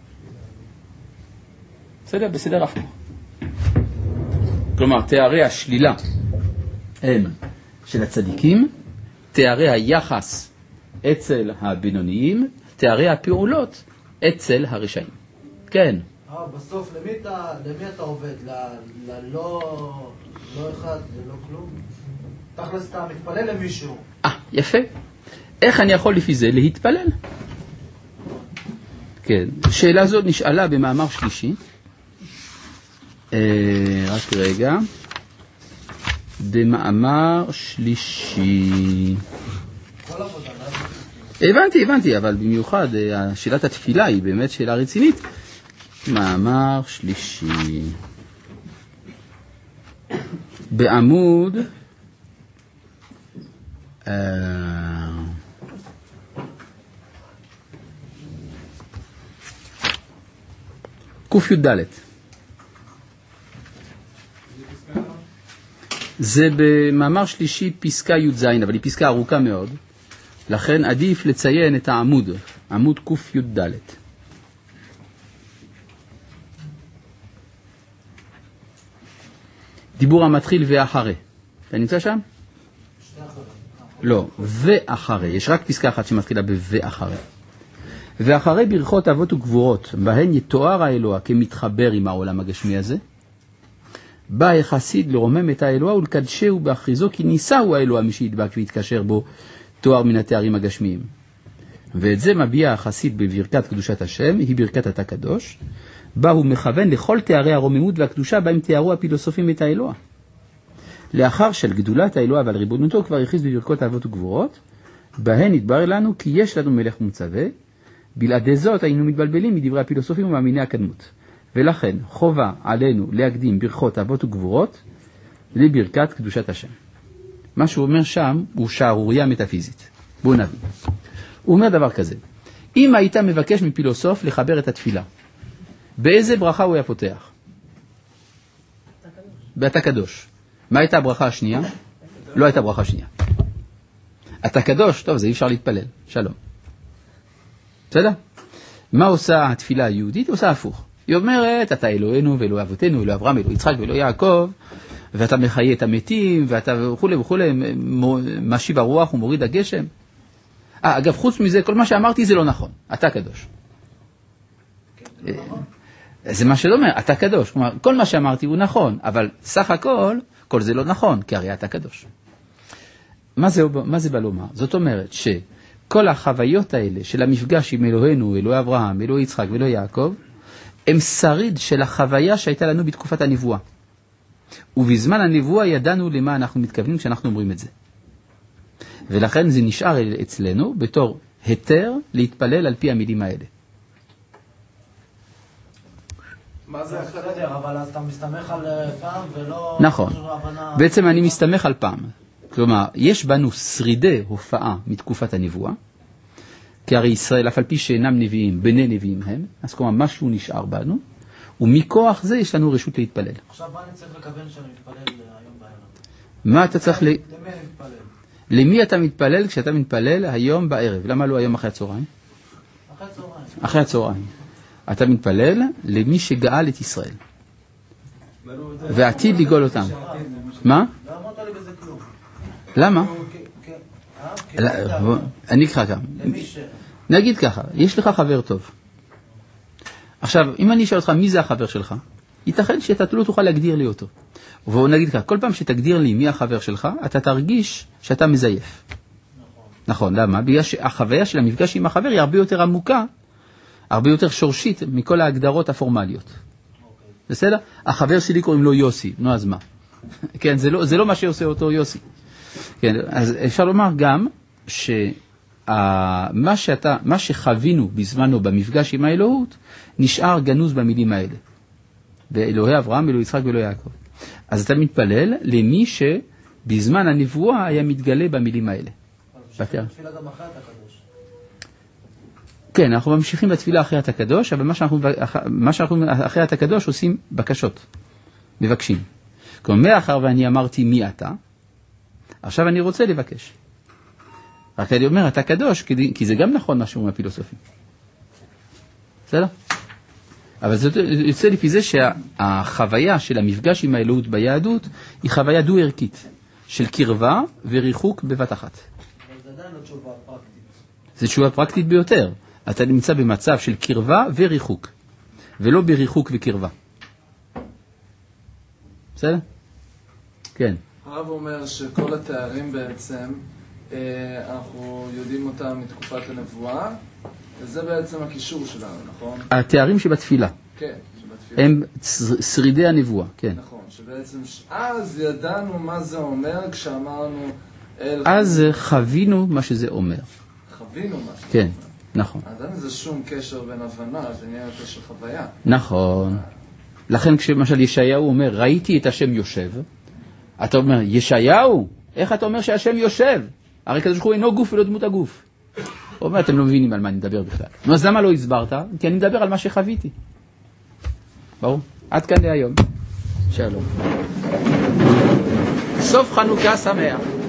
בסדר? בסדר הפוך. כלומר, תארי השלילה הם של הצדיקים, תארי היחס אצל הבינוניים, תארי הפעולות אצל הרשעים. כן. בסוף, למי אתה עובד? לא אחד ולא כלום? תכלס אתה מתפלל למישהו. יפה. איך אני יכול לפי זה להתפלל? כן, שאלה זאת נשאלה במאמר שלישי. רק רגע. במאמר שלישי. הבנתי, אבל במיוחד שאלת התפילה היא באמת שאלה רצינית. מאמר שלישי. בעמוד ק"ד. זה במאמר שלישי פסקה י"ז, אבל היא פסקה ארוכה מאוד, לכן עדיף לציין את העמוד, עמוד ק"ד. דיבור המתחיל ואחרי. אתה נמצא שם? לא, ואחרי. יש רק פסקה אחת שמתחילה ב"ואחרי". ואחרי ברכות אבות וגבורות, בהן יתואר האלוה כמתחבר עם העולם הגשמי הזה, בא החסיד לרומם את האלוה ולקדשהו באחריזו, כי ניסהו האלוה מי שידבק והתקשר בו תואר מן התארים הגשמיים. ואת זה מביע החסיד בברכת קדושת השם, היא ברכת אתה קדוש, בה הוא מכוון לכל תארי הרוממות והקדושה בהם תיארו הפילוסופים את האלוה. לאחר של גדולת האלוה ועל ריבונותו כבר הכריז בברכות אבות וגבורות, בהן התברר לנו כי יש לנו מלך ומצווה, בלעדי זאת היינו מתבלבלים מדברי הפילוסופים ומאמיני הקדמות. ולכן חובה עלינו להקדים ברכות אבות וגבורות לברכת קדושת השם. מה שהוא אומר שם הוא שערוריה מטאפיזית. בואו נבין. הוא אומר דבר כזה, אם היית מבקש מפילוסוף לחבר את התפילה, באיזה ברכה הוא היה פותח? באתה קדוש. מה הייתה הברכה השנייה? לא הייתה ברכה שנייה. אתה קדוש, טוב, זה אי אפשר להתפלל. שלום. בסדר? מה עושה התפילה היהודית? היא עושה הפוך. היא אומרת, אתה אלוהינו ואלוהי אבותינו, אלוהי אברהם, אלוהי יצחק ואלוהי יעקב, ואתה מחיה את המתים, ואתה וכו', משיב הרוח ומוריד הגשם. אגב, חוץ מזה, כל מה שאמרתי זה לא נכון. אתה קדוש. זה מה שלא אומר, אתה קדוש. כלומר, כל מה שאמרתי הוא נכון, אבל סך הכל, כל זה לא נכון, כי הרי אתה קדוש. מה זה בא לומר? זאת אומרת שכל החוויות האלה של המפגש עם אלוהינו, אלוהי אברהם, אלוהי יצחק ואלוהי יעקב, הם שריד של החוויה שהייתה לנו בתקופת הנבואה. ובזמן הנבואה ידענו למה אנחנו מתכוונים כשאנחנו אומרים את זה. ולכן זה נשאר אצלנו בתור היתר להתפלל על פי המילים האלה. מה זה בסדר, אבל אז אתה מסתמך על פעם ולא... נכון. בעצם אני מסתמך על פעם. כלומר, יש בנו שרידי הופעה מתקופת הנבואה, כי הרי ישראל, אף על פי שאינם נביאים, בני נביאים הם, אז כלומר, משהו נשאר בנו, ומכוח זה יש לנו רשות להתפלל. עכשיו מה אני צריך לכוון שאני מתפלל היום בערב? מה אתה צריך למי אני מתפלל? למי אתה מתפלל כשאתה מתפלל היום בערב? למה לא היום אחרי הצהריים? אחרי הצהריים. אחרי הצהריים. אתה מתפלל למי שגאל את ישראל. ועתיד לגאול אותם. מה? לא אמרת לי בזה כלום. למה? אני אקרא כאן. נגיד ככה, יש לך חבר טוב. עכשיו, אם אני אשאל אותך מי זה החבר שלך, ייתכן שאתה לא תוכל להגדיר לי אותו. ובואו נגיד ככה, כל פעם שתגדיר לי מי החבר שלך, אתה תרגיש שאתה מזייף. נכון, למה? בגלל שהחוויה של המפגש עם החבר היא הרבה יותר עמוקה, הרבה יותר שורשית מכל ההגדרות הפורמליות. בסדר? החבר שלי קוראים לו יוסי, נו אז מה? כן, זה לא מה שעושה אותו יוסי. כן, אז אפשר לומר גם מה שחווינו בזמנו במפגש עם האלוהות, נשאר גנוז במילים האלה. ואלוהי אברהם, אלוהי יצחק ואלוהי יעקב. אז אתה מתפלל למי שבזמן הנבואה היה מתגלה במילים האלה. תפילה גם אחרי אתה קדוש. כן, אנחנו ממשיכים בתפילה אחרי אתה קדוש, אבל מה שאנחנו אחרי אתה קדוש עושים בקשות, מבקשים. כלומר, מאחר ואני אמרתי מי אתה, עכשיו אני רוצה לבקש. רק אני אומר, אתה קדוש, כי זה גם נכון מה שאומרים הפילוסופים. בסדר? אבל זה יוצא לפי זה שהחוויה של המפגש עם האלוהות ביהדות היא חוויה דו-ערכית, של קרבה וריחוק בבת אחת. אבל זה עדיין לא תשובה פרקטית. זה תשובה פרקטית ביותר. אתה נמצא במצב של קרבה וריחוק. ולא בריחוק וקרבה. בסדר? כן. הרב אומר שכל התארים בעצם, אנחנו יודעים אותם מתקופת הנבואה, וזה בעצם הקישור שלנו, נכון? התארים שבתפילה. כן, שבתפילה. הם שרידי הנבואה, כן. נכון, שבעצם אז ידענו מה זה אומר כשאמרנו אז חווינו מה שזה אומר. חווינו מה שזה כן, אומר. נכון. אז אין איזה שום קשר בין הבנה, זה נהיה יותר של חוויה. נכון. לכן כשמשל ישעיהו אומר, ראיתי את השם יושב, אתה אומר, ישעיהו, איך אתה אומר שהשם יושב? הרי כזה שהוא אינו גוף ולא דמות הגוף. הוא אומר, אתם לא מבינים על מה אני מדבר בכלל. אז למה לא הסברת? כי אני מדבר על מה שחוויתי. ברור? עד כאן להיום. שלום. סוף חנוכה שמח.